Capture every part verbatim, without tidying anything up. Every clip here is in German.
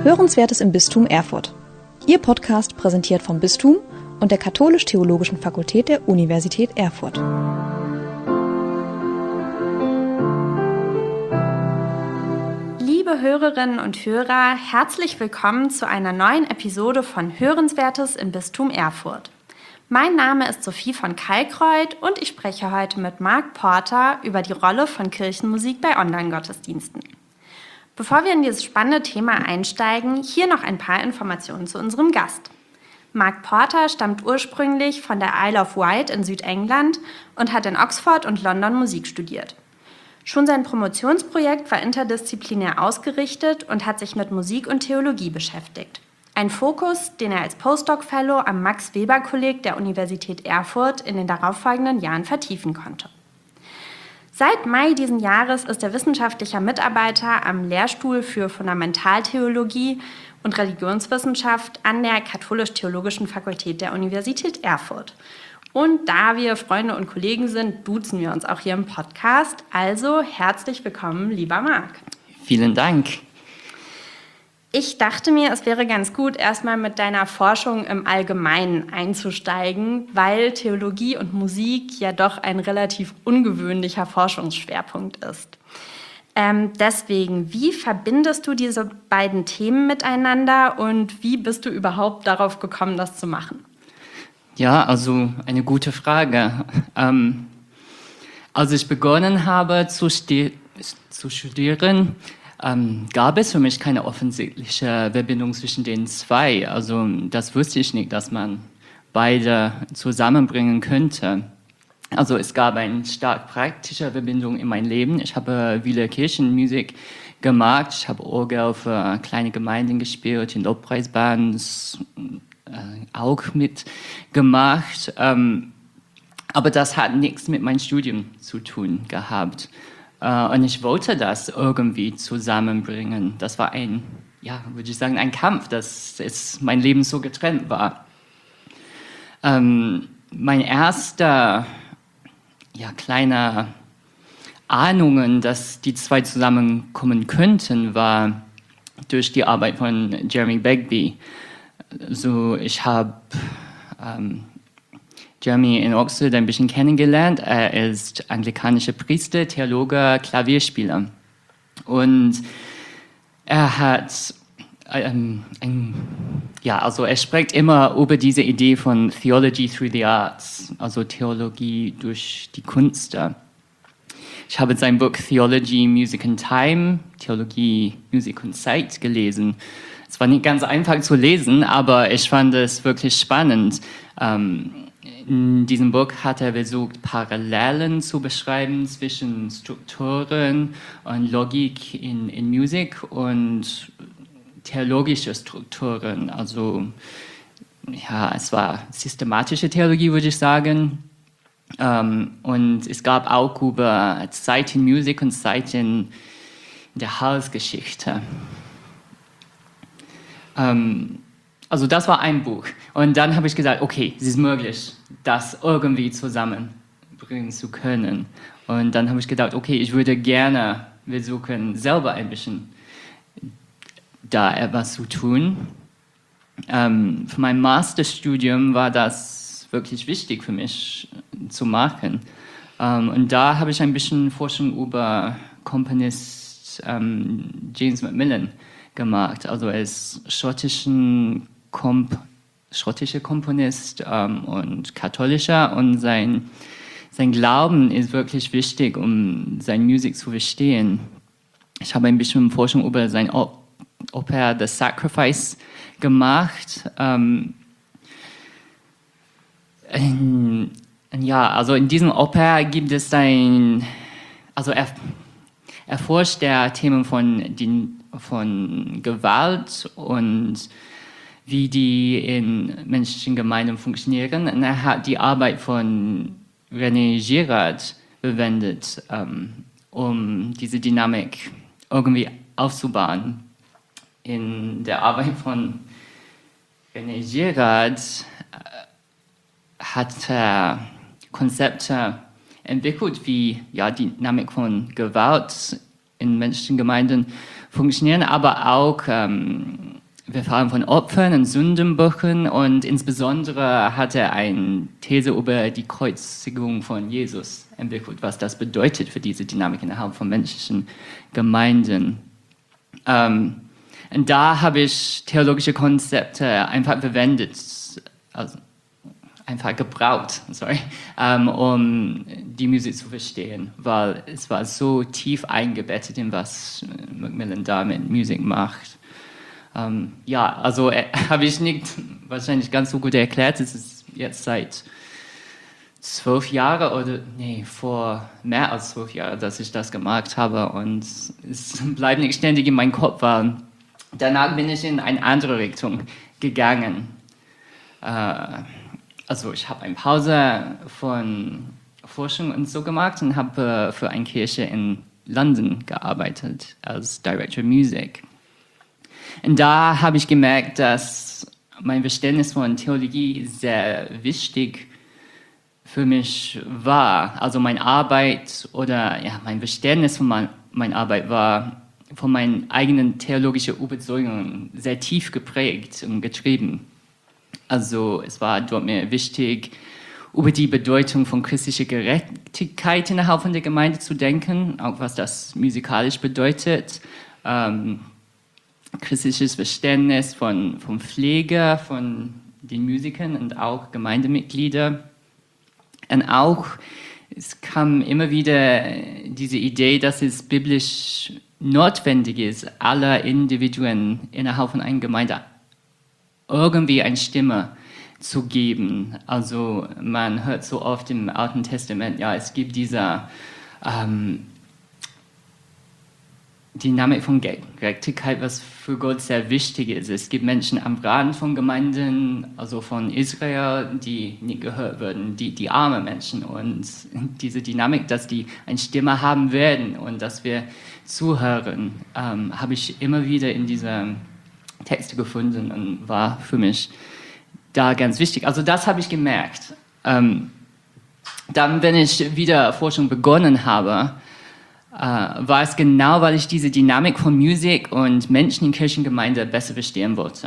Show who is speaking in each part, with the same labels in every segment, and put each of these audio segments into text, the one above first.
Speaker 1: Hörenswertes im Bistum Erfurt. Ihr Podcast präsentiert vom Bistum und der Katholisch-Theologischen Fakultät der Universität Erfurt.
Speaker 2: Liebe Hörerinnen und Hörer, herzlich willkommen zu einer neuen Episode von Hörenswertes im Bistum Erfurt. Mein Name ist Sophie von Kalkreuth und ich spreche heute mit Marc Porter über die Rolle von Kirchenmusik bei Online-Gottesdiensten. Bevor wir in dieses spannende Thema einsteigen, hier noch ein paar Informationen zu unserem Gast. Marc Porter stammt ursprünglich von der Isle of Wight in Südengland und hat in Oxford und London Musik studiert. Schon sein Promotionsprojekt war interdisziplinär ausgerichtet und hat sich mit Musik und Theologie beschäftigt. Ein Fokus, den er als Postdoc-Fellow am Max-Weber-Kolleg der Universität Erfurt in den darauffolgenden Jahren vertiefen konnte. Seit Mai diesen Jahres ist er wissenschaftlicher Mitarbeiter am Lehrstuhl für Fundamentaltheologie und Religionswissenschaft an der Katholisch-Theologischen Fakultät der Universität Erfurt. Und da wir Freunde und Kollegen sind, duzen wir uns auch hier im Podcast. Also herzlich willkommen, lieber Marc.
Speaker 3: Vielen Dank.
Speaker 2: Ich dachte mir, es wäre ganz gut, erstmal mit deiner Forschung im Allgemeinen einzusteigen, weil Theologie und Musik ja doch ein relativ ungewöhnlicher Forschungsschwerpunkt ist. Ähm, deswegen, wie verbindest du diese beiden Themen miteinander und wie bist du überhaupt darauf gekommen, das zu machen?
Speaker 3: Ja, also eine gute Frage. Ähm, als ich begonnen habe zu, sti- zu studieren, ähm, gab es für mich keine offensichtliche Verbindung zwischen den zwei. Also das wusste ich nicht, dass man beide zusammenbringen könnte. Also es gab eine stark praktische Verbindung in meinem Leben. Ich habe viele Kirchenmusik gemacht. Ich habe Orgel für kleine Gemeinden gespielt, in Lobpreisbands äh, auch mitgemacht. Ähm, aber das hat nichts mit meinem Studium zu tun gehabt. Und ich wollte das irgendwie zusammenbringen. Das war ein, ja, würde ich sagen, ein Kampf, dass es mein Leben so getrennt war. Ähm, mein erster, ja, kleiner Ahnungen, dass die zwei zusammenkommen könnten, war durch die Arbeit von Jeremy Begbie. So, ich habe ähm, Jeremy in Oxford ein bisschen kennengelernt. Er ist anglikanischer Priester, Theologe, Klavierspieler. Und er hat, ähm, ein, ja, also er spricht immer über diese Idee von Theology through the Arts, also Theologie durch die Kunst. Ich habe sein Buch Theology, Music and Time, Theologie, Musik und Zeit gelesen. Es war nicht ganz einfach zu lesen, aber ich fand es wirklich spannend. Ähm, In diesem Buch hat er versucht, Parallelen zu beschreiben zwischen Strukturen und Logik in, in Musik und theologische Strukturen. Also, ja, es war systematische Theologie, würde ich sagen. Ähm, und es gab auch über Zeit in Musik und Zeit in der Heilsgeschichte. Ähm, Also das war ein Buch. Und dann habe ich gesagt, okay, es ist möglich, das irgendwie zusammenbringen zu können. Und dann habe ich gedacht, okay, ich würde gerne versuchen, selber ein bisschen da etwas zu tun. Ähm, für mein Masterstudium war das wirklich wichtig für mich zu machen. Ähm, und da habe ich ein bisschen Forschung über Komponist ähm, James Macmillan gemacht. Also er ist schottischen Komp- schottischer Komponist ähm, und katholischer, und sein, sein Glauben ist wirklich wichtig, um seine Musik zu verstehen. Ich habe ein bisschen Forschung über seine o- Oper The Sacrifice gemacht. Ähm, in, ja, also in diesem Oper gibt es ein, also er, er forscht der Themen von, den, von Gewalt und wie die in menschlichen Gemeinden funktionieren. Und er hat die Arbeit von René Girard verwendet, ähm, um diese Dynamik irgendwie aufzubauen. In der Arbeit von René Girard äh, hat er Konzepte entwickelt, wie ja, die Dynamik von Gewalt in menschlichen Gemeinden funktionieren, aber auch ähm, wir erfahren von Opfern und Sündenböcken und insbesondere hat er eine These über die Kreuzigung von Jesus entwickelt, was das bedeutet für diese Dynamik innerhalb von menschlichen Gemeinden. Ähm, und da habe ich theologische Konzepte einfach verwendet, also einfach gebraucht, sorry, ähm, um die Musik zu verstehen, weil es war so tief eingebettet in was Macmillan da mit Musik macht. Ähm, ja, also äh, habe ich nicht wahrscheinlich ganz so gut erklärt. Es ist jetzt seit zwölf Jahren oder nee, vor mehr als zwölf Jahren, dass ich das gemacht habe und es bleibt nicht ständig in meinem Kopf. Weil danach bin ich in eine andere Richtung gegangen. Äh, also ich habe eine Pause von Forschung und so gemacht und habe äh, für eine Kirche in London gearbeitet als Director Music. Und da habe ich gemerkt, dass mein Verständnis von Theologie sehr wichtig für mich war. Also meine Arbeit oder ja, mein Verständnis von mein, meiner Arbeit war von meinen eigenen theologischen Überzeugungen sehr tief geprägt und getrieben. Also es war dort mir wichtig, über die Bedeutung von christlicher Gerechtigkeit innerhalb von der Gemeinde zu denken, auch was das musikalisch bedeutet. Ähm, christliches Verständnis von, von Pflege, von den Musikern und auch Gemeindemitgliedern. Und auch, es kam immer wieder diese Idee, dass es biblisch notwendig ist, alle Individuen innerhalb von einer Gemeinde irgendwie eine Stimme zu geben. Also man hört so oft im Alten Testament, ja, es gibt diese ähm, Dynamik von Gerechtigkeit, was für Gott sehr wichtig ist. Es gibt Menschen am Rand von Gemeinden, also von Israel, die nicht gehört werden, die, die armen Menschen. Und diese Dynamik, dass die eine Stimme haben werden und dass wir zuhören, ähm, habe ich immer wieder in diese Texte gefunden und war für mich da ganz wichtig. Also das habe ich gemerkt. Ähm, dann, wenn ich wieder Forschung begonnen habe, Uh, war es genau, weil ich diese Dynamik von Musik und Menschen in Kirchengemeinde besser verstehen wollte.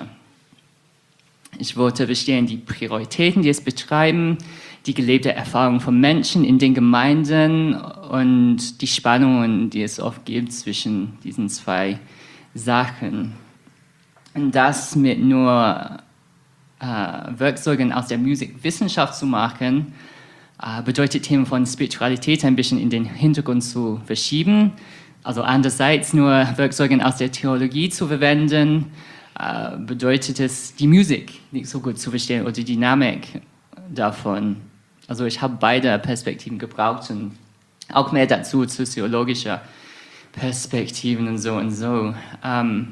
Speaker 3: Ich wollte verstehen die Prioritäten, die es betreiben, die gelebte Erfahrung von Menschen in den Gemeinden und die Spannungen, die es oft gibt zwischen diesen zwei Sachen. Und das mit nur uh, Werkzeugen aus der Musikwissenschaft zu machen, bedeutet Themen von Spiritualität ein bisschen in den Hintergrund zu verschieben. Also andererseits nur Werkzeuge aus der Theologie zu verwenden, bedeutet es, die Musik nicht so gut zu verstehen oder die Dynamik davon. Also ich habe beide Perspektiven gebraucht und auch mehr dazu, soziologische Perspektiven und so und so. Ähm,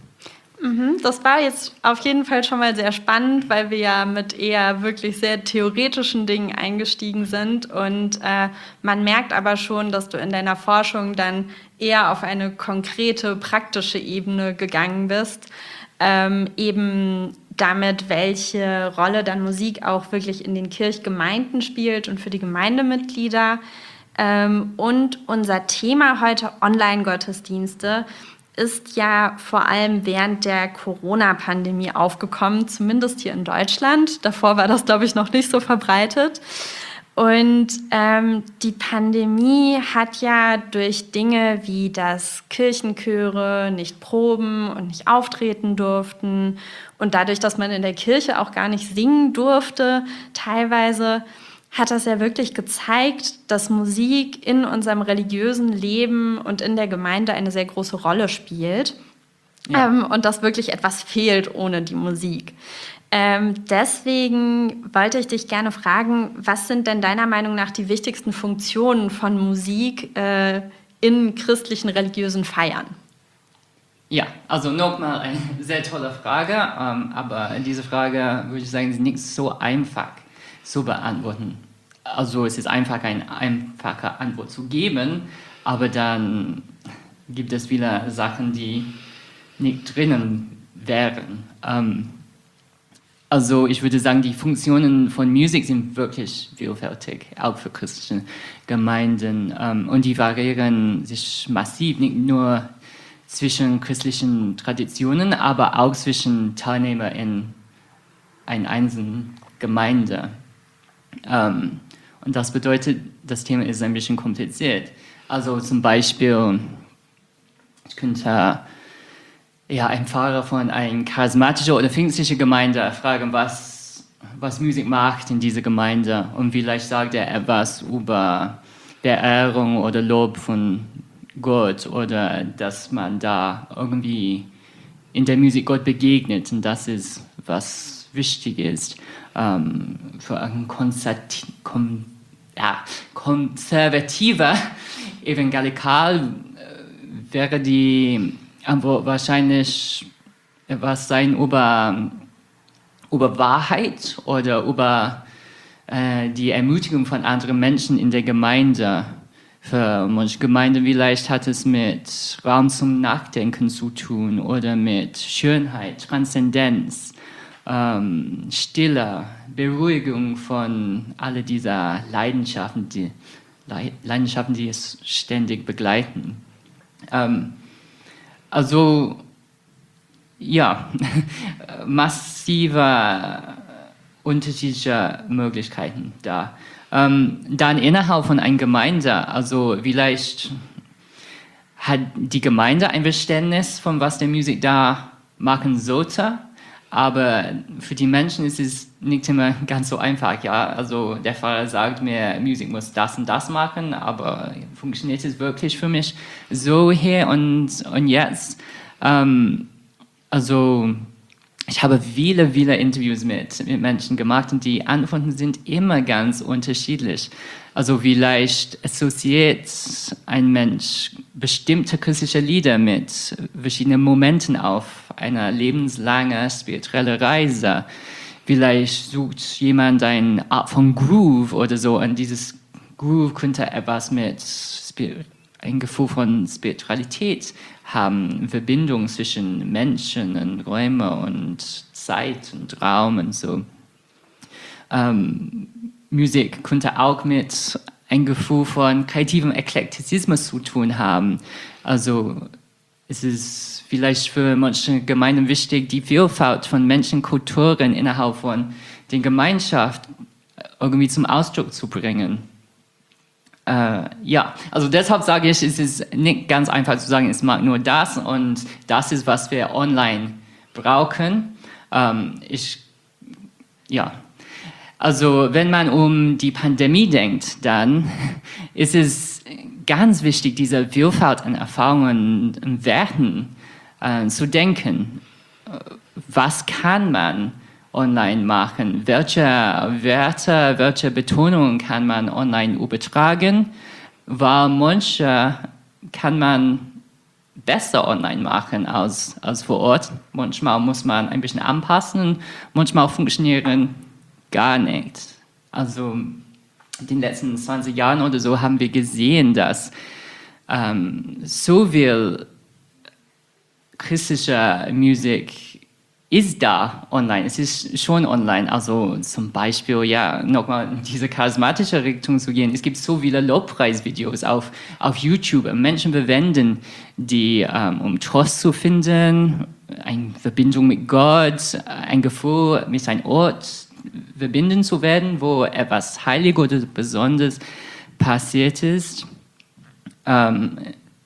Speaker 2: Das war jetzt auf jeden Fall schon mal sehr spannend, weil wir ja mit eher wirklich sehr theoretischen Dingen eingestiegen sind. Und äh, man merkt aber schon, dass du in deiner Forschung dann eher auf eine konkrete, praktische Ebene gegangen bist. Ähm, eben damit, welche Rolle dann Musik auch wirklich in den Kirchgemeinden spielt und für die Gemeindemitglieder. Ähm, und unser Thema heute, Online-Gottesdienste, ist ja vor allem während der Corona-Pandemie aufgekommen, zumindest hier in Deutschland. Davor war das, glaube ich, noch nicht so verbreitet. Und ähm, die Pandemie hat ja durch Dinge wie, dass Kirchenchöre nicht proben und nicht auftreten durften und dadurch, dass man in der Kirche auch gar nicht singen durfte, teilweise, hat das ja wirklich gezeigt, dass Musik in unserem religiösen Leben und in der Gemeinde eine sehr große Rolle spielt. Ja. Ähm, und dass wirklich etwas fehlt ohne die Musik. Ähm, deswegen wollte ich dich gerne fragen, was sind denn deiner Meinung nach die wichtigsten Funktionen von Musik äh, in christlichen religiösen Feiern?
Speaker 3: Ja, also nochmal eine sehr tolle Frage, ähm, aber diese Frage, würde ich sagen, ist nicht so einfach zu beantworten. Also es ist einfach, eine einfache Antwort zu geben, aber dann gibt es viele Sachen, die nicht drinnen wären. Ähm, Also ich würde sagen, die Funktionen von Musik sind wirklich vielfältig, auch für christliche Gemeinden. Ähm, und die variieren sich massiv, nicht nur zwischen christlichen Traditionen, aber auch zwischen Teilnehmern in einer einzelnen Gemeinde. Ähm, und das bedeutet, das Thema ist ein bisschen kompliziert. Also zum Beispiel, ich könnte ja, ein Pfarrer von einer charismatischen oder pfingstlichen Gemeinde fragen, was, was Musik macht in dieser Gemeinde. Und vielleicht sagt er etwas über Verehrung oder Lob von Gott oder dass man da irgendwie in der Musik Gott begegnet. Und das ist, was wichtig ist. Ähm, für einen Konzert- kom- ja, konservativer Evangelikal äh, wäre die Antwort wahrscheinlich etwas sein über, über Wahrheit oder über äh, die Ermutigung von anderen Menschen in der Gemeinde. Für manche Gemeinden vielleicht hat es mit Raum zum Nachdenken zu tun oder mit Schönheit, Transzendenz, ähm, Stille, Beruhigung von all dieser Leidenschaften, die, Leidenschaften, die es ständig begleiten. Ähm, Also, ja, massive unterschiedliche Möglichkeiten da. Ähm, dann innerhalb von einer Gemeinde, also vielleicht hat die Gemeinde ein Verständnis von was der Musik da machen sollte, aber für die Menschen ist es nicht immer ganz so einfach. Ja? Also der Pfarrer sagt mir, Musik muss das und das machen, aber funktioniert es wirklich für mich so hier und, und jetzt? Ähm, also ich habe viele, viele Interviews mit, mit Menschen gemacht und die Antworten sind immer ganz unterschiedlich. Also vielleicht assoziiert ein Mensch bestimmte christliche Lieder mit verschiedenen Momenten auf einer lebenslangen spirituellen Reise. Vielleicht sucht jemand eine Art von Groove oder so und dieses Groove könnte etwas mit Spir- ein Gefühl von Spiritualität haben, Verbindung zwischen Menschen und Räumen und Zeit und Raum und so. Ähm, Musik könnte auch mit ein Gefühl von kreativem Eklektizismus zu tun haben. Also es ist vielleicht für manche Gemeinden wichtig, die Vielfalt von Menschen, Kulturen innerhalb von der Gemeinschaft irgendwie zum Ausdruck zu bringen. Äh, ja, also deshalb sage ich, es ist nicht ganz einfach zu sagen, es mag nur das und das ist, was wir online brauchen. Ähm, ich, ja, also wenn man um die Pandemie denkt, dann ist es ganz wichtig, diese Vielfalt an Erfahrungen und Werten äh, zu denken. Was kann man online machen? Welche Werte, welche Betonungen kann man online übertragen? Weil manche kann man besser online machen als, als vor Ort. Manchmal muss man ein bisschen anpassen, manchmal funktionieren gar nicht. Also in den letzten zwanzig Jahren oder so haben wir gesehen, dass ähm, so viel christliche Musik ist da online, es ist schon online, also zum Beispiel, ja, nochmal in diese charismatische Richtung zu gehen, es gibt so viele Lobpreisvideos auf, auf YouTube, Menschen verwenden die, ähm, um Trost zu finden, eine Verbindung mit Gott, ein Gefühl, mit einem Ort verbinden zu werden, wo etwas Heiliges oder Besonderes passiert ist. Ähm,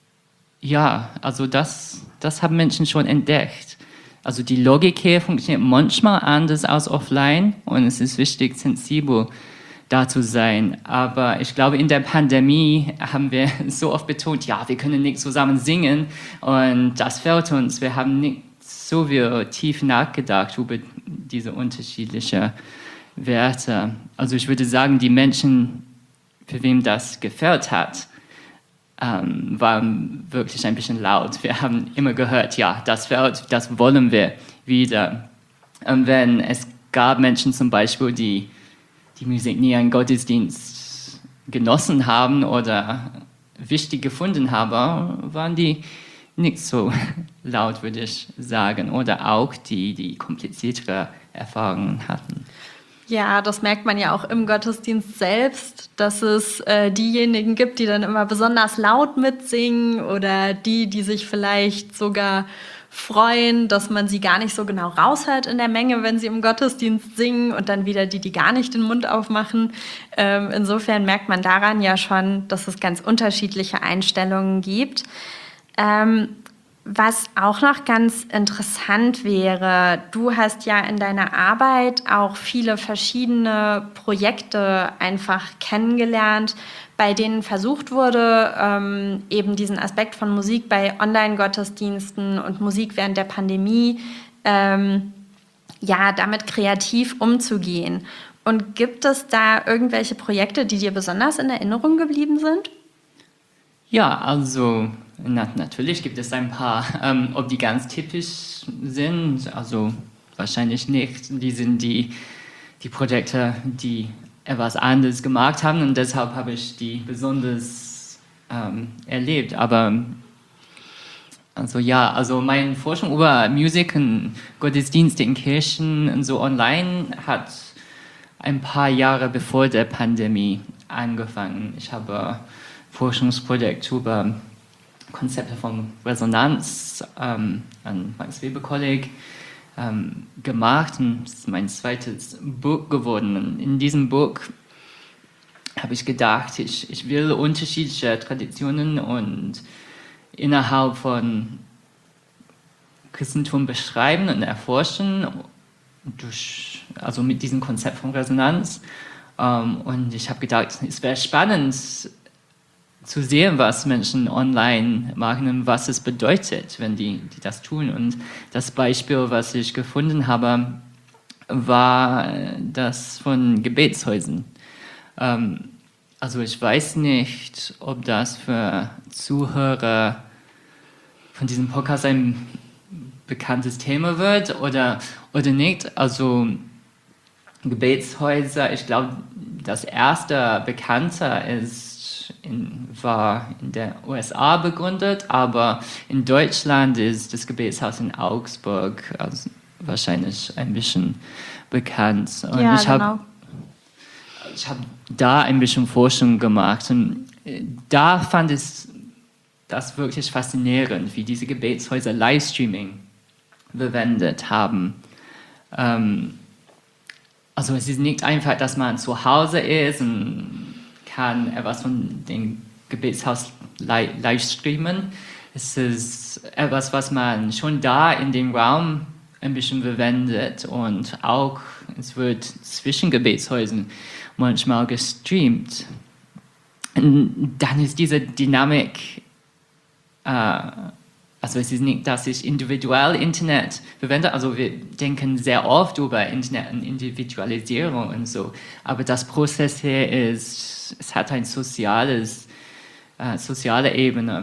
Speaker 3: ja, also das, das haben Menschen schon entdeckt. Also die Logik hier funktioniert manchmal anders als offline und es ist wichtig, sensibel da zu sein. Aber ich glaube, in der Pandemie haben wir so oft betont, ja, wir können nicht zusammen singen und das fehlt uns. Wir haben nicht so viel tief nachgedacht über diese unterschiedlichen Werte. Also ich würde sagen, die Menschen, für wem das gefällt hat, ähm, waren wirklich ein bisschen laut. Wir haben immer gehört, ja, das fehlt, das wollen wir wieder. Und wenn es gab Menschen zum Beispiel, die die Musik nie einen Gottesdienst genossen haben oder wichtig gefunden haben, waren die nicht so laut, würde ich sagen. Oder auch die, die kompliziertere Erfahrungen hatten.
Speaker 2: Ja, das merkt man ja auch im Gottesdienst selbst, dass es äh, diejenigen gibt, die dann immer besonders laut mitsingen oder die, die sich vielleicht sogar freuen, dass man sie gar nicht so genau raushört in der Menge, wenn sie im Gottesdienst singen, und dann wieder die, die gar nicht den Mund aufmachen. Ähm, insofern merkt man daran ja schon, dass es ganz unterschiedliche Einstellungen gibt. Ähm, Was auch noch ganz interessant wäre, du hast ja in deiner Arbeit auch viele verschiedene Projekte einfach kennengelernt, bei denen versucht wurde, ähm, eben diesen Aspekt von Musik bei Online-Gottesdiensten und Musik während der Pandemie, ähm, ja, damit kreativ umzugehen. Und gibt es da irgendwelche Projekte, die dir besonders in Erinnerung geblieben sind?
Speaker 3: Ja, also na, natürlich gibt es ein paar. Ähm, ob die ganz typisch sind, also wahrscheinlich nicht. Die sind die, die Projekte, die etwas anderes gemacht haben, und deshalb habe ich die besonders ähm, erlebt. Aber also ja, also meine Forschung über Musik und Gottesdienste in Kirchen und so online hat ein paar Jahre bevor der Pandemie angefangen. Ich habe Forschungsprojekt über Konzepte von Resonanz ähm, an Max Weber Kolleg ähm, gemacht, und das ist mein zweites Buch geworden. Und in diesem Buch habe ich gedacht, ich, ich will unterschiedliche Traditionen und innerhalb von Christentum beschreiben und erforschen, durch, also mit diesem Konzept von Resonanz. Ähm, und ich habe gedacht, es wäre spannend zu sehen, was Menschen online machen und was es bedeutet, wenn die, die das tun. Und das Beispiel, was ich gefunden habe, war das von Gebetshäusern. Ähm, also ich weiß nicht, ob das für Zuhörer von diesem Podcast ein bekanntes Thema wird oder, oder nicht. Also Gebetshäuser, ich glaube, das erste Bekannte ist in, war in den U S A begründet, aber in Deutschland ist das Gebetshaus in Augsburg also wahrscheinlich ein bisschen bekannt. Und
Speaker 2: ja,
Speaker 3: ich habe
Speaker 2: genau.
Speaker 3: ich habe da ein bisschen Forschung gemacht, und da fand ich das wirklich faszinierend, wie diese Gebetshäuser Livestreaming verwendet haben. Ähm, also es ist nicht einfach, dass man zu Hause ist und kann etwas von dem Gebetshaus li- live streamen. Es ist etwas, was man schon da in dem Raum ein bisschen verwendet, und auch es wird zwischen Gebetshäusern manchmal gestreamt. Und dann ist diese Dynamik, äh, also es ist nicht, dass ich individuell Internet verwende, also wir denken sehr oft über Internet und Individualisierung und so, aber das Prozess hier ist, es hat eine soziales, äh, soziale Ebene.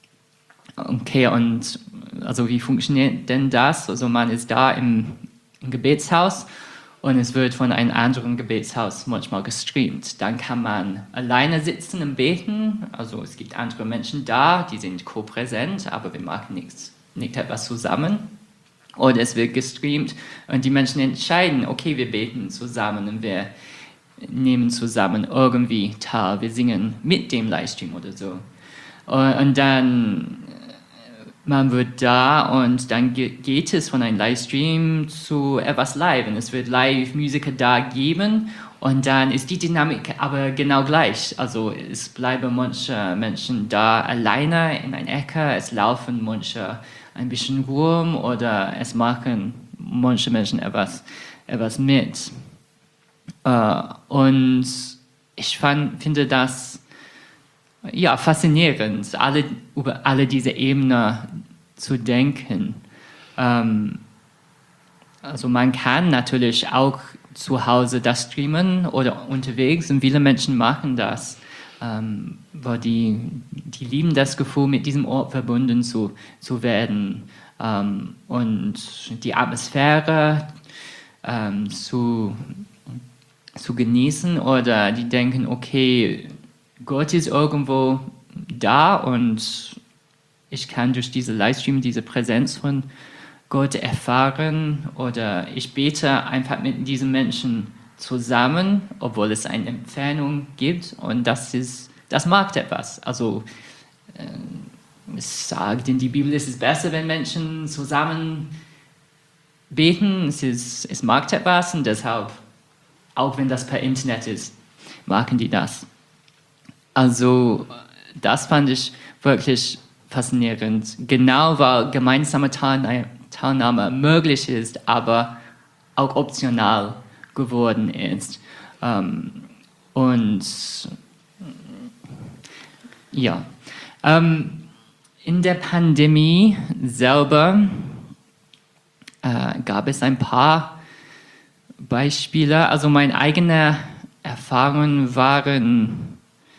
Speaker 3: Okay, und also wie funktioniert denn das? Also man ist da im, im Gebetshaus, und es wird von einem anderen Gebetshaus manchmal gestreamt. Dann kann man alleine sitzen und beten. Also es gibt andere Menschen da, die sind ko-präsent, aber wir machen nichts, nicht etwas zusammen. Oder es wird gestreamt und die Menschen entscheiden, okay, wir beten zusammen und wir nehmen zusammen irgendwie teil. Wir singen mit dem Livestream oder so. Und dann man wird da, und dann geht es von einem Livestream zu etwas live, und es wird Live-Musiker da geben, und dann ist die Dynamik aber genau gleich. Also es bleiben manche Menschen da alleine in einer Ecke, es laufen manche ein bisschen rum, oder es machen manche Menschen etwas, etwas mit. Uh, und ich fand, finde das ja, faszinierend, alle, über alle diese Ebenen zu denken. Ähm, also man kann natürlich auch zu Hause das streamen oder unterwegs, und viele Menschen machen das, ähm, weil die, die lieben das Gefühl, mit diesem Ort verbunden zu, zu werden, ähm, und die Atmosphäre ähm, zu, zu genießen, oder die denken, okay, Gott ist irgendwo da, und ich kann durch diese Livestream diese Präsenz von Gott erfahren oder ich bete einfach mit diesen Menschen zusammen, obwohl es eine Entfernung gibt und das ist, das macht etwas. Also äh, es sagt in die Bibel, es ist besser, wenn Menschen zusammen beten, es, ist, es macht etwas und deshalb, auch wenn das per Internet ist, machen die das. Also das fand ich wirklich faszinierend. Genau, weil gemeinsame Teilnahme möglich ist, aber auch optional geworden ist. Ähm, und ja, ähm, in der Pandemie selber äh, gab es ein paar Beispiele. Also meine eigenen Erfahrungen waren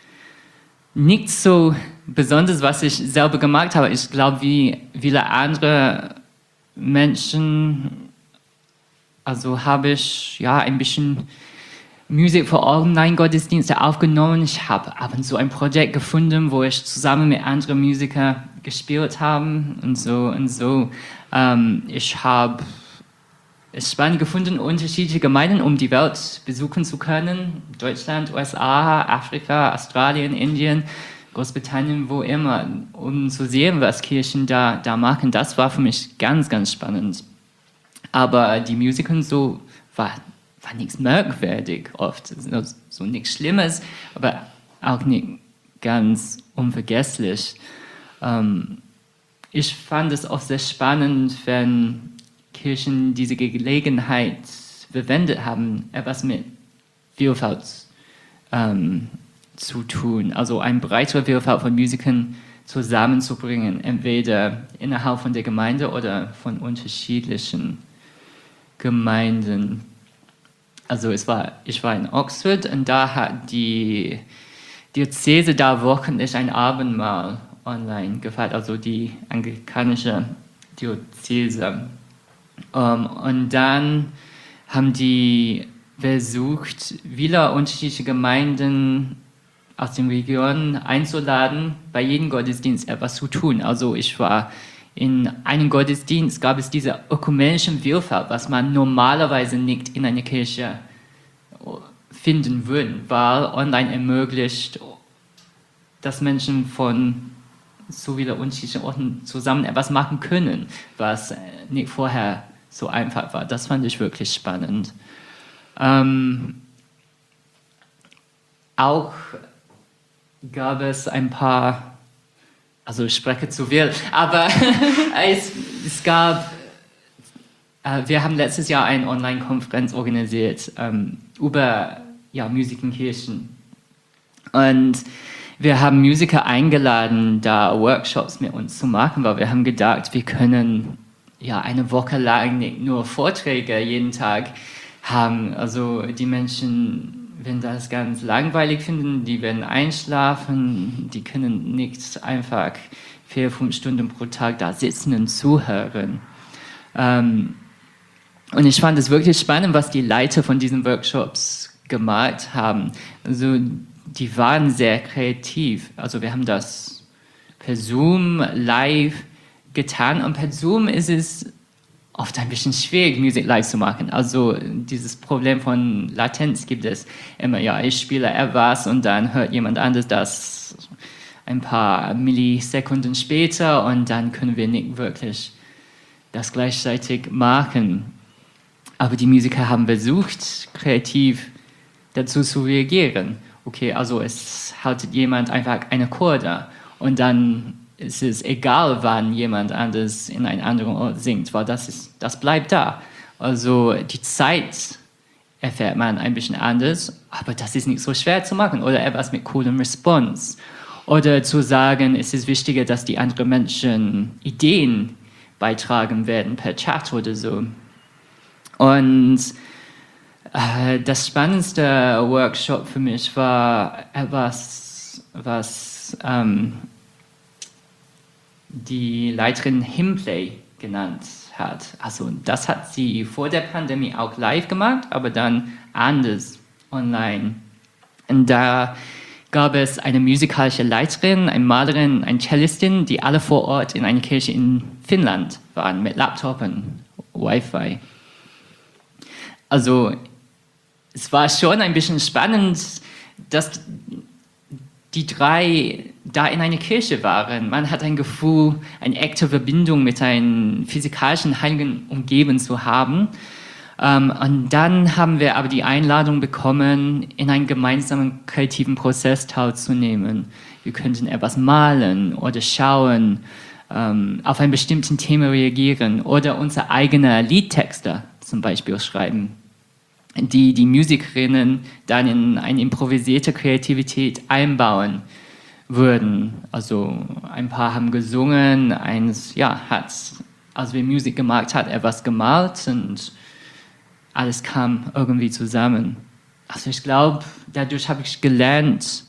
Speaker 3: nicht so besonders, was ich selber gemacht habe. Ich glaube, wie viele andere Menschen, also habe ich ja ein bisschen Musik für Online-Gottesdienste aufgenommen. Ich habe ab und zu ein Projekt gefunden, wo ich zusammen mit anderen Musikern gespielt habe und so und so. Ähm, ich habe es spannend gefunden, unterschiedliche Gemeinden um die Welt besuchen zu können. Deutschland, U S A, Afrika, Australien, Indien, Großbritannien, wo immer, um zu sehen, was Kirchen da, da machen. Das war für mich ganz, ganz spannend. Aber die Musik und so war, war nichts merkwürdig oft. So, so nichts Schlimmes, aber auch nicht ganz unvergesslich. Ähm, ich fand es oft sehr spannend, wenn Kirchen diese Gelegenheit verwendet haben, etwas mit Vielfalt ähm, zu tun. Also eine breitere Vielfalt von Musikern zusammenzubringen, entweder innerhalb von der Gemeinde oder von unterschiedlichen Gemeinden. Also es war, ich war in Oxford und da hat die Diözese da wöchentlich ein Abendmahl online gefeiert, also die anglikanische Diözese. Um, und dann haben die versucht, viele unterschiedliche Gemeinden aus den Regionen einzuladen, bei jedem Gottesdienst etwas zu tun. Also ich war in einem Gottesdienst, gab es diese ökumenische Vielfalt, was man normalerweise nicht in einer Kirche finden würde, weil online ermöglicht, dass Menschen von so viele unterschiedlichen Orten zusammen etwas machen können, was nicht vorher so einfach war. Das fand ich wirklich spannend. Ähm, auch gab es ein paar, also ich spreche zu viel, aber es, es gab, äh, wir haben letztes Jahr eine Online-Konferenz organisiert ähm, über ja, Musik in Kirchen. Und wir haben Musiker eingeladen, da Workshops mit uns zu machen, weil wir haben gedacht, wir können ja eine Woche lang nicht nur Vorträge jeden Tag haben. Also die Menschen, wenn das ganz langweilig finden, die werden einschlafen, die können nicht einfach vier, fünf Stunden pro Tag da sitzen und zuhören. Ähm, und ich fand es wirklich spannend, was die Leiter von diesen Workshops gemacht haben. Also die waren sehr kreativ. Also wir haben das per Zoom live getan und per Zoom ist es oft ein bisschen schwierig, Musik live zu machen. Also dieses Problem von Latenz gibt es immer. Ja, ich spiele etwas und dann hört jemand anderes das ein paar Millisekunden später und dann können wir nicht wirklich das gleichzeitig machen. Aber die Musiker haben versucht, kreativ dazu zu reagieren. Okay, also es haltet jemand einfach eine Akkorde und dann ist es egal, wann jemand anders in einem anderen Ort singt, weil das, ist, das bleibt da. Also die Zeit erfährt man ein bisschen anders, aber das ist nicht so schwer zu machen. Oder etwas mit coolem Response. Oder zu sagen, es ist wichtiger, dass die anderen Menschen Ideen beitragen werden per Chat oder so. Und äh, das spannendste Workshop für mich war etwas, was ähm, die Leiterin Hymplay genannt hat. Also das hat sie vor der Pandemie auch live gemacht, aber dann anders online. Und da gab es eine musikalische Leiterin, eine Malerin, eine Cellistin, die alle vor Ort in einer Kirche in Finnland waren, mit Laptop und Wi-Fi. Also es war schon ein bisschen spannend, dass die drei da in einer Kirche waren. Man hat ein Gefühl, eine echte Verbindung mit einem physikalischen Heiligen umgeben zu haben. Um, und dann haben wir aber die Einladung bekommen, in einem gemeinsamen kreativen Prozess teilzunehmen. Wir könnten etwas malen oder schauen, um, auf ein bestimmtes Thema reagieren oder unsere eigenen Liedtexte zum Beispiel schreiben, die die Musikerinnen dann in eine improvisierte Kreativität einbauen würden. Also ein paar haben gesungen, eins ja, hat, als wir Musik gemacht hat, etwas gemalt und alles kam irgendwie zusammen. Also ich glaube, dadurch habe ich gelernt,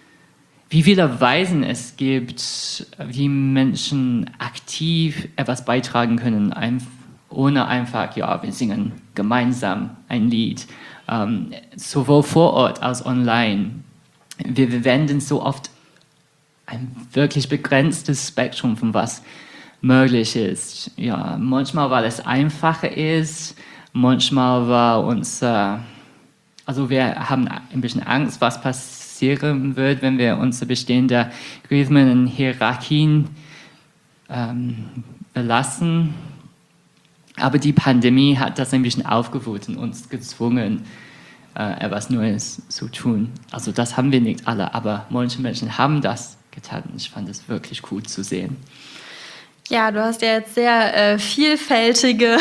Speaker 3: wie viele Weisen es gibt, wie Menschen aktiv etwas beitragen können, ohne einfach, ja, wir singen gemeinsam ein Lied, ähm, sowohl vor Ort als online. Wir verwenden so oft ein wirklich begrenztes Spektrum von was möglich ist. Ja, manchmal, weil es einfacher ist, manchmal war uns, äh, also wir haben ein bisschen Angst, was passieren wird, wenn wir unsere bestehenden Rhythmen und Hierarchien ähm, belassen. Aber die Pandemie hat das ein bisschen aufgeholt und uns gezwungen, äh, etwas Neues zu tun. Also das haben wir nicht alle, aber manche Menschen haben das getan. Ich fand es wirklich gut zu sehen.
Speaker 2: Ja, du hast ja jetzt sehr äh, vielfältige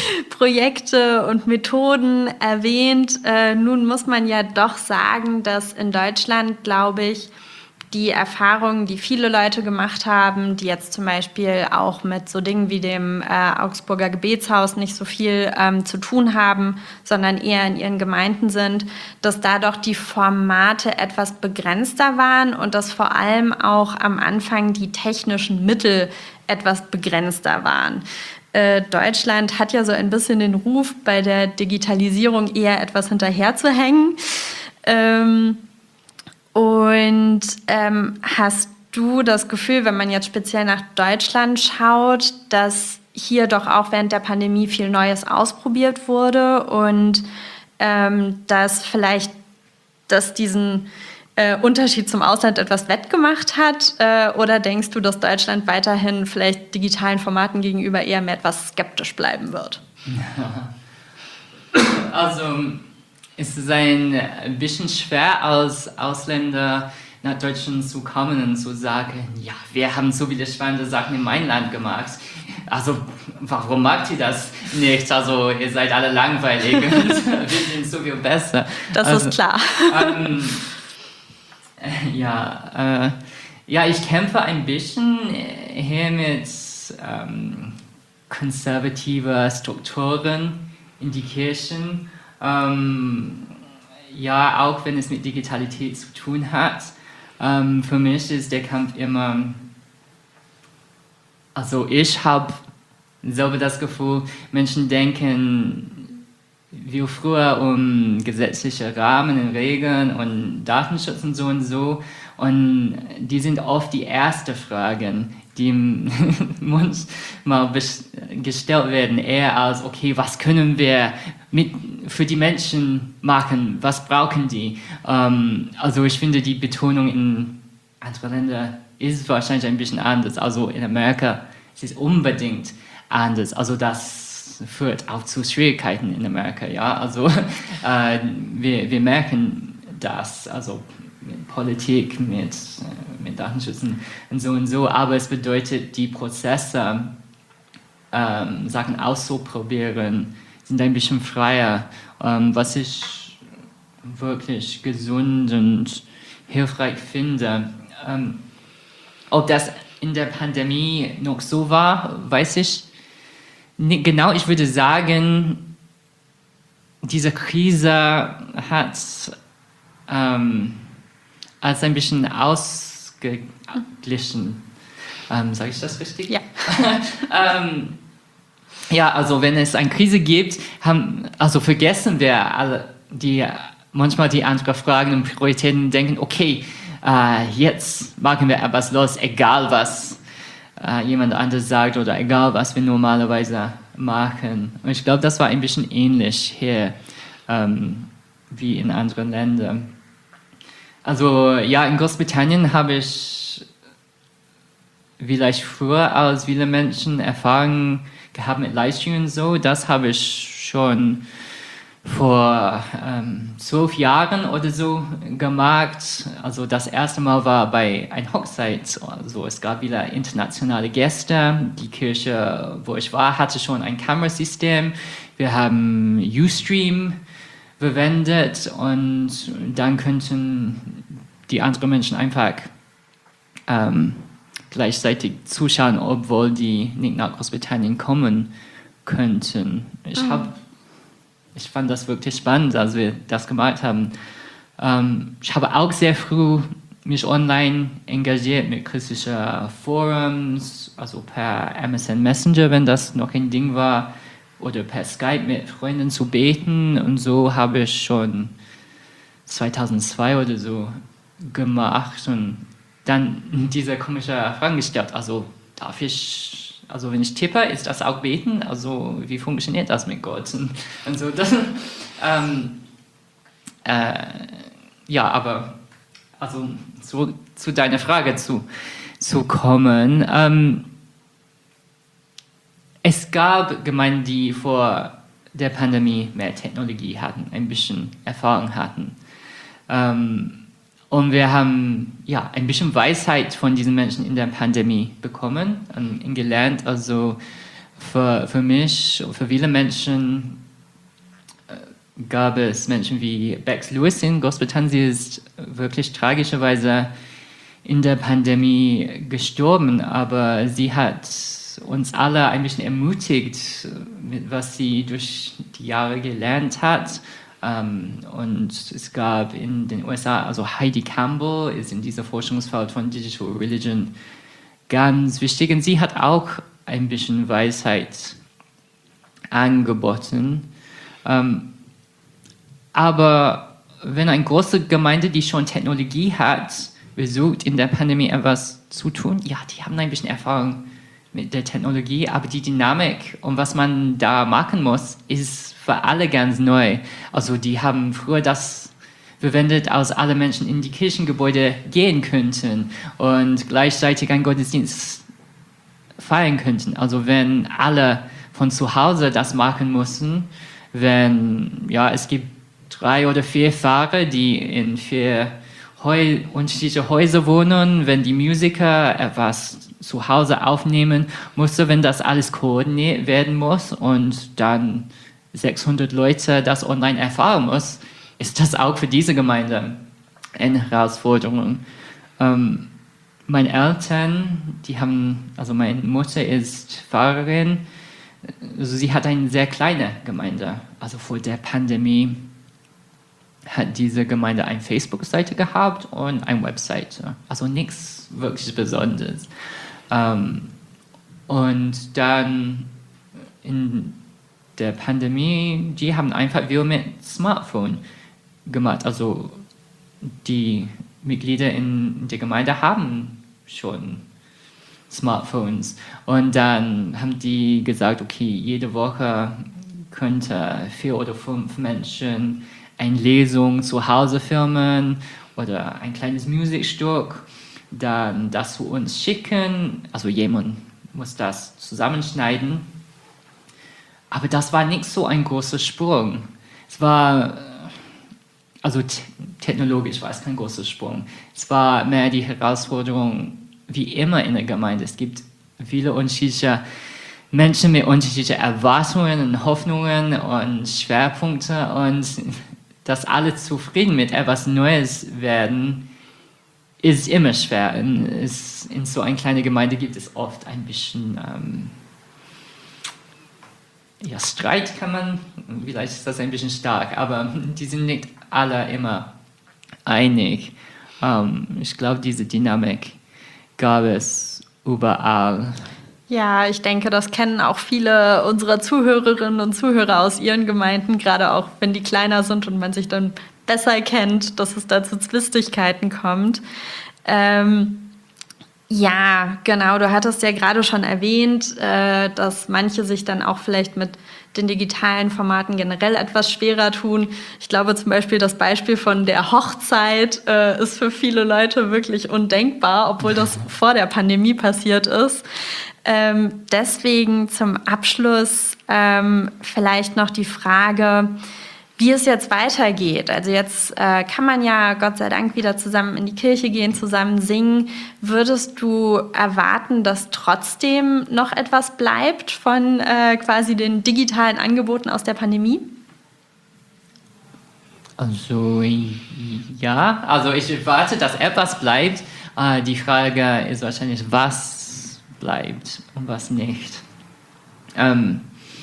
Speaker 2: Projekte und Methoden erwähnt. Äh, nun muss man ja doch sagen, dass in Deutschland, glaube ich, die Erfahrungen, die viele Leute gemacht haben, die jetzt zum Beispiel auch mit so Dingen wie dem äh, Augsburger Gebetshaus nicht so viel ähm, zu tun haben, sondern eher in ihren Gemeinden sind, dass da doch die Formate etwas begrenzter waren und dass vor allem auch am Anfang die technischen Mittel etwas begrenzter waren. Äh, Deutschland hat ja so ein bisschen den Ruf, bei der Digitalisierung eher etwas hinterherzuhängen. Ähm, Und ähm, hast du das Gefühl, wenn man jetzt speziell nach Deutschland schaut, dass hier doch auch während der Pandemie viel Neues ausprobiert wurde und ähm, dass vielleicht das diesen äh, Unterschied zum Ausland etwas wettgemacht hat? Äh, oder denkst du, dass Deutschland weiterhin vielleicht digitalen Formaten gegenüber eher mehr etwas skeptisch bleiben wird?
Speaker 3: Also es ist ein bisschen schwer, als Ausländer nach Deutschland zu kommen und zu sagen, ja, wir haben so viele spannende Sachen in meinem Land gemacht. Also, warum macht ihr das nicht? Also, ihr seid alle langweilig und wir sind so viel besser.
Speaker 2: Das
Speaker 3: also,
Speaker 2: ist klar.
Speaker 3: Ähm, ja, äh, ja, ich kämpfe ein bisschen hier mit ähm, konservativen Strukturen in die Kirchen. Ähm, ja, auch wenn es mit Digitalität zu tun hat. Ähm, für mich ist der Kampf immer, also ich habe selber das Gefühl, Menschen denken wie früher um gesetzliche Rahmen und Regeln und Datenschutz und so und so. Und die sind oft die ersten Fragen, die manchmal gestellt werden, eher als, okay, was können wir mit, für die Menschen machen, was brauchen die? Ähm, also ich finde, die Betonung in anderen Ländern ist wahrscheinlich ein bisschen anders. Also in Amerika ist es unbedingt anders. Also das führt auch zu Schwierigkeiten in Amerika. Ja? Also äh, wir, wir merken das, also mit Politik, mit, mit Datenschutz und so und so, aber es bedeutet, die Prozesse, ähm, Sachen auszuprobieren, sind ein bisschen freier, ähm, was ich wirklich gesund und hilfreich finde. Ähm, ob das in der Pandemie noch so war, weiß ich nicht genau. Ich würde sagen, diese Krise hat ähm, als ein bisschen ausgeglichen. Ähm, sage ich das richtig?
Speaker 2: Ja.
Speaker 3: ähm, ja, also wenn es eine Krise gibt, haben, also vergessen wir alle die, manchmal die anderen Fragen und Prioritäten, denken, okay, äh, jetzt machen wir etwas los, egal was äh, jemand anderes sagt oder egal was wir normalerweise machen. Und ich glaube, das war ein bisschen ähnlich hier ähm, wie in anderen Ländern. Also ja, in Großbritannien habe ich vielleicht früher als viele Menschen Erfahrungen gehabt mit Livestream und so. Das habe ich schon vor ähm, zwölf Jahren oder so gemacht. Also das erste Mal war bei einer Hochzeit. Also es gab wieder internationale Gäste. Die Kirche, wo ich war, hatte schon ein Kamerasystem. Wir haben Ustream verwendet und dann könnten die anderen Menschen einfach ähm, gleichzeitig zuschauen, obwohl die nicht nach Großbritannien kommen könnten. Ich, hab, ich fand das wirklich spannend, als wir das gemacht haben. Ähm, ich habe auch sehr früh mich online engagiert mit christlichen Forums, also per M S N Messenger, wenn das noch ein Ding war, oder per Skype mit Freunden zu beten. Und so habe ich schon zweitausendzwei oder so gemacht und dann diese komische Frage gestellt. Also darf ich, also wenn ich tippe, ist das auch beten? Also wie funktioniert das mit Gott? Und, und so das, ähm, äh, ja, aber also so zu deiner Frage zu, zu kommen. Ähm, Es gab Gemeinden, die vor der Pandemie mehr Technologie hatten, ein bisschen Erfahrung hatten. Ähm, und wir haben ja, ein bisschen Weisheit von diesen Menschen in der Pandemie bekommen und gelernt. Also für, für mich, für viele Menschen äh, gab es Menschen wie Bex Lewis in Großbritannien. Sie ist wirklich tragischerweise in der Pandemie gestorben, aber sie hat uns alle ein bisschen ermutigt, mit was sie durch die Jahre gelernt hat. Ähm, und es gab in den U S A, also Heidi Campbell ist in dieser Forschungsfeld von Digital Religion ganz wichtig. Und sie hat auch ein bisschen Weisheit angeboten. Ähm, aber wenn eine große Gemeinde, die schon Technologie hat, versucht in der Pandemie etwas zu tun, ja, die haben ein bisschen Erfahrung mit der Technologie, aber die Dynamik und was man da machen muss, ist für alle ganz neu. Also die haben früher das verwendet, als alle Menschen in die Kirchengebäude gehen könnten und gleichzeitig einen Gottesdienst feiern könnten. Also wenn alle von zu Hause das machen mussten, wenn, ja, es gibt drei oder vier Pfarrer, die in vier Heu- unterschiedliche Häuser wohnen, wenn die Musiker etwas zu Hause aufnehmen musste, wenn das alles koordiniert werden muss und dann sechshundert Leute das online erfahren muss, ist das auch für diese Gemeinde eine Herausforderung. Ähm, meine Eltern, die haben, also meine Mutter ist Pfarrerin, also sie hat eine sehr kleine Gemeinde. Also vor der Pandemie hat diese Gemeinde eine Facebook-Seite gehabt und eine Webseite. Also nichts wirklich Besonderes. Ähm, und dann in der Pandemie, die haben einfach viel mit Smartphone gemacht. Also die Mitglieder in der Gemeinde haben schon Smartphones. Und dann haben die gesagt, okay, jede Woche könnte vier oder fünf Menschen eine Lesung zu Hause filmen oder ein kleines Musikstück, dann das zu uns schicken. Also jemand muss das zusammenschneiden. Aber das war nicht so ein großer Sprung. Es war, also te- technologisch war es kein großer Sprung. Es war mehr die Herausforderung, wie immer in der Gemeinde. Es gibt viele unterschiedliche Menschen mit unterschiedlichen Erwartungen und Hoffnungen und Schwerpunkte und dass alle zufrieden mit etwas Neues werden, ist immer schwer. In, ist, in so einer kleinen Gemeinde gibt es oft ein bisschen ähm, ja, Streit, kann man, vielleicht ist das ein bisschen stark, aber die sind nicht alle immer einig. Ähm, ich glaube, diese Dynamik gab es überall.
Speaker 2: Ja, ich denke, das kennen auch viele unserer Zuhörerinnen und Zuhörer aus ihren Gemeinden, gerade auch wenn die kleiner sind und man sich dann besser kennt, dass es da zu Zwistigkeiten kommt. Ähm, ja, genau, du hattest ja gerade schon erwähnt, äh, dass manche sich dann auch vielleicht mit den digitalen Formaten generell etwas schwerer tun. Ich glaube zum Beispiel, das Beispiel von der Hochzeit äh, ist für viele Leute wirklich undenkbar, obwohl das vor der Pandemie passiert ist. Ähm, deswegen zum Abschluss ähm, vielleicht noch die Frage, wie es jetzt weitergeht. Also jetzt äh, kann man ja Gott sei Dank wieder zusammen in die Kirche gehen, zusammen singen. Würdest du erwarten, dass trotzdem noch etwas bleibt von äh, quasi den digitalen Angeboten aus der Pandemie?
Speaker 3: Also ja, also ich erwarte, dass etwas bleibt. Äh, die Frage ist wahrscheinlich, was bleibt und was nicht. Ähm,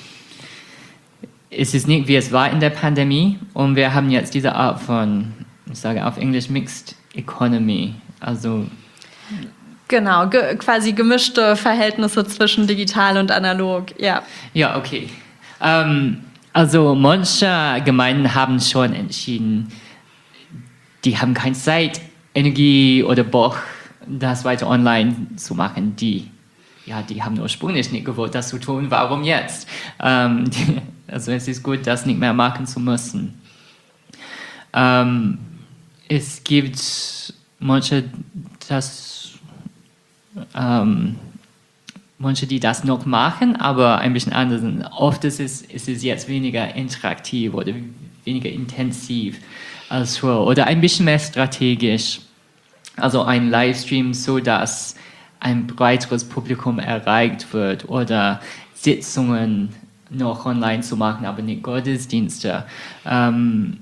Speaker 3: Es ist nicht, wie es war in der Pandemie, und wir haben jetzt diese Art von, ich sage auf Englisch, Mixed Economy, also
Speaker 2: genau, ge- quasi gemischte Verhältnisse zwischen digital und analog, ja.
Speaker 3: Ja, okay. Ähm, also manche Gemeinden haben schon entschieden, die haben keine Zeit, Energie oder Bock, das weiter online zu machen. Die, ja, die haben ursprünglich nicht gewollt, das zu tun. Warum jetzt? Ähm, die, Also es ist gut, das nicht mehr machen zu müssen. Ähm, es gibt manche, das, ähm, manche, die das noch machen, aber ein bisschen anders. Oft ist es, ist es jetzt weniger interaktiv oder weniger intensiv als früher oder ein bisschen mehr strategisch. Also ein Livestream, so dass ein breiteres Publikum erreicht wird, oder Sitzungen noch online zu machen, aber nicht Gottesdienste. Ähm,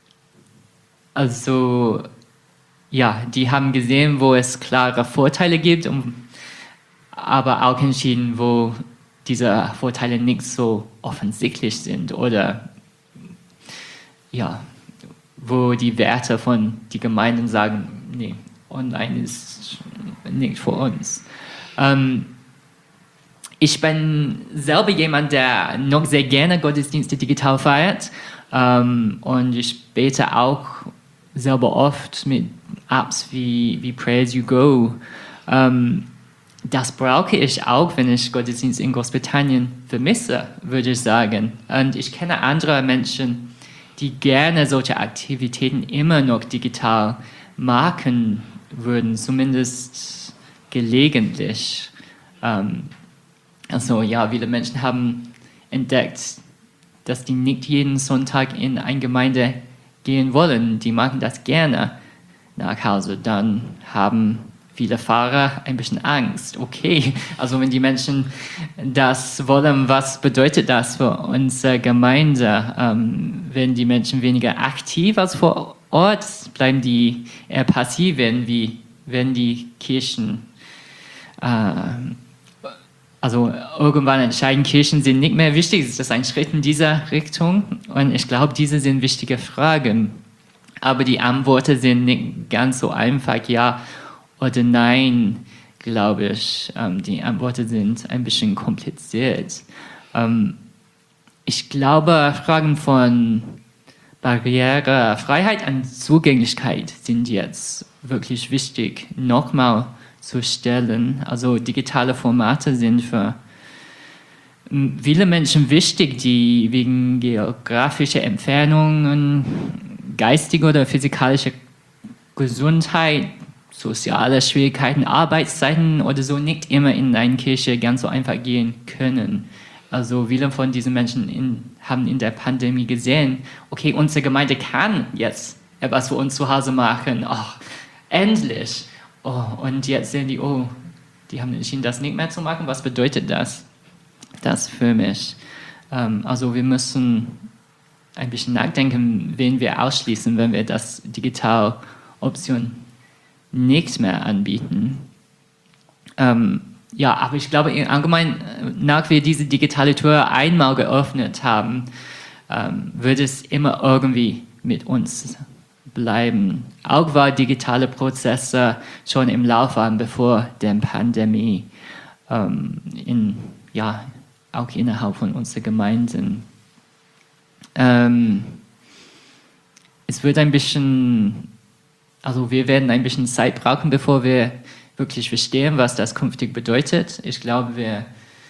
Speaker 3: also, ja, die haben gesehen, wo es klare Vorteile gibt, und, aber auch entschieden, wo diese Vorteile nicht so offensichtlich sind, oder ja, wo die Werte von den Gemeinden sagen, nee, online ist nicht für uns. Ähm, Ich bin selber jemand, der noch sehr gerne Gottesdienste digital feiert. Ähm, und ich bete auch selber oft mit Apps wie, wie Pray As You Go. Ähm, das brauche ich auch, wenn ich Gottesdienst in Großbritannien vermisse, würde ich sagen. Und ich kenne andere Menschen, die gerne solche Aktivitäten immer noch digital machen würden, zumindest gelegentlich. Ähm, Also ja, viele Menschen haben entdeckt, dass die nicht jeden Sonntag in eine Gemeinde gehen wollen. Die machen das gerne nach Hause. Dann haben viele Pfarrer ein bisschen Angst. Okay, also wenn die Menschen das wollen, was bedeutet das für unsere Gemeinde? Ähm, wenn die Menschen weniger aktiv als vor Ort, bleiben die eher passiv, wie wenn die Kirchen äh, Also irgendwann entscheiden, Kirchen sind nicht mehr wichtig. Ist das ein Schritt in dieser Richtung? Und ich glaube, diese sind wichtige Fragen. Aber die Antworten sind nicht ganz so einfach, ja oder nein, glaube ich. Die Antworten sind ein bisschen kompliziert. Ich glaube, Fragen von Barriere, Freiheit und Zugänglichkeit sind jetzt wirklich wichtig. Nochmal zu stellen. Also digitale Formate sind für viele Menschen wichtig, die wegen geografischer Entfernungen, geistige oder physikalische Gesundheit, soziale Schwierigkeiten, Arbeitszeiten oder so nicht immer in eine Kirche ganz so einfach gehen können. Also viele von diesen Menschen in, haben in der Pandemie gesehen, okay, unsere Gemeinde kann jetzt etwas für uns zu Hause machen. Oh, endlich! Oh, und jetzt sehen die, oh, die haben entschieden, das nicht mehr zu machen. Was bedeutet das? Das für mich. Ähm, also wir müssen ein bisschen nachdenken, wen wir ausschließen, wenn wir das Digital-Option nicht mehr anbieten. Ähm, ja, aber ich glaube, allgemein, nach wir diese digitale Tür einmal geöffnet haben, ähm, wird es immer irgendwie mit uns bleiben. Auch war digitale Prozesse schon im Lauf waren, bevor der Pandemie, ähm, in, ja, auch innerhalb von unseren Gemeinden. Ähm, es wird ein bisschen, also wir werden ein bisschen Zeit brauchen, bevor wir wirklich verstehen, was das künftig bedeutet. Ich glaube, wir,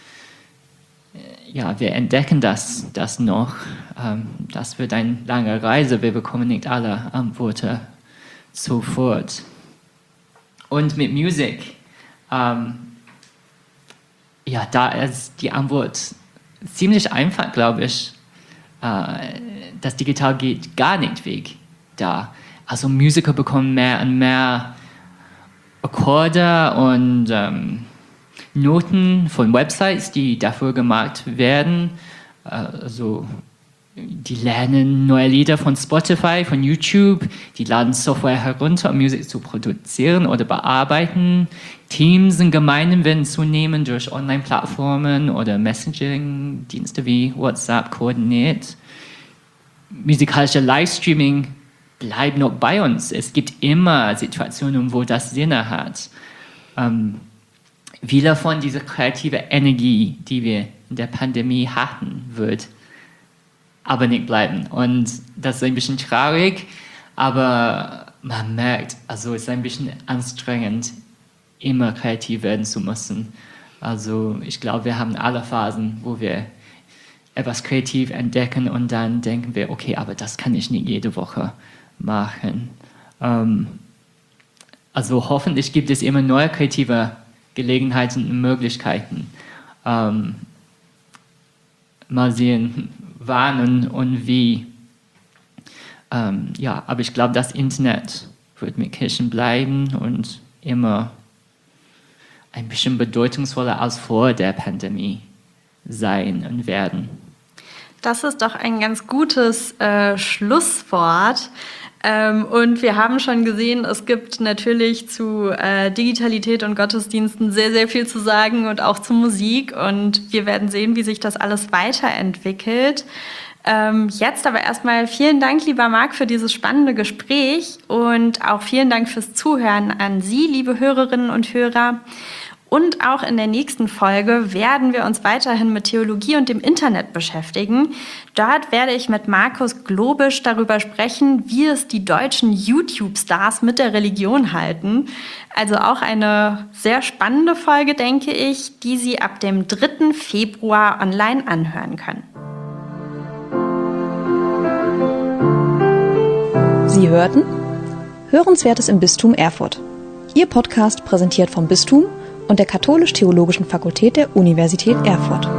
Speaker 3: ja, wir entdecken das, das noch. Ähm, das wird eine lange Reise. Wir bekommen nicht alle Antworten sofort. Und mit Musik, ähm, ja, da ist die Antwort ziemlich einfach, glaube ich. Äh, das Digital geht gar nicht weg da. Also Musiker bekommen mehr und mehr Akkorde und ähm, Noten von Websites, die dafür gemacht werden. Äh, also die lernen neue Lieder von Spotify, von YouTube, die laden Software herunter, um Musik zu produzieren oder bearbeiten. Teams und Gemeinden werden zunehmend durch Online-Plattformen oder Messaging-Dienste wie WhatsApp koordiniert. Musikalische Livestreaming bleibt noch bei uns. Es gibt immer Situationen, wo das Sinn hat. Ähm, viele von dieser kreativen Energie, die wir in der Pandemie hatten, wird aber nicht bleiben. Und das ist ein bisschen traurig, aber man merkt, also es ist ein bisschen anstrengend, immer kreativ werden zu müssen. Also ich glaube, wir haben alle Phasen, wo wir etwas kreativ entdecken und dann denken wir, okay, aber das kann ich nicht jede Woche machen. Ähm, also hoffentlich gibt es immer neue kreative Gelegenheiten und Möglichkeiten. Ähm, mal sehen, wann und, und wie. Ähm, ja, aber ich glaube, das Internet wird mit Kirchen bleiben und immer ein bisschen bedeutungsvoller als vor der Pandemie sein und werden.
Speaker 2: Das ist doch ein ganz gutes äh, Schlusswort. Ähm, und wir haben schon gesehen, es gibt natürlich zu äh, Digitalität und Gottesdiensten sehr, sehr viel zu sagen und auch zu Musik. Und wir werden sehen, wie sich das alles weiterentwickelt. Ähm, jetzt aber erstmal vielen Dank, lieber Marc, für dieses spannende Gespräch und auch vielen Dank fürs Zuhören an Sie, liebe Hörerinnen und Hörer. Und auch in der nächsten Folge werden wir uns weiterhin mit Theologie und dem Internet beschäftigen. Dort werde ich mit Markus Globisch darüber sprechen, wie es die deutschen YouTube-Stars mit der Religion halten. Also auch eine sehr spannende Folge, denke ich, die Sie ab dem dritten Februar online anhören können.
Speaker 1: Sie hörten Hörenswertes im Bistum Erfurt. Ihr Podcast präsentiert vom Bistum und der Katholisch-Theologischen Fakultät der Universität Erfurt.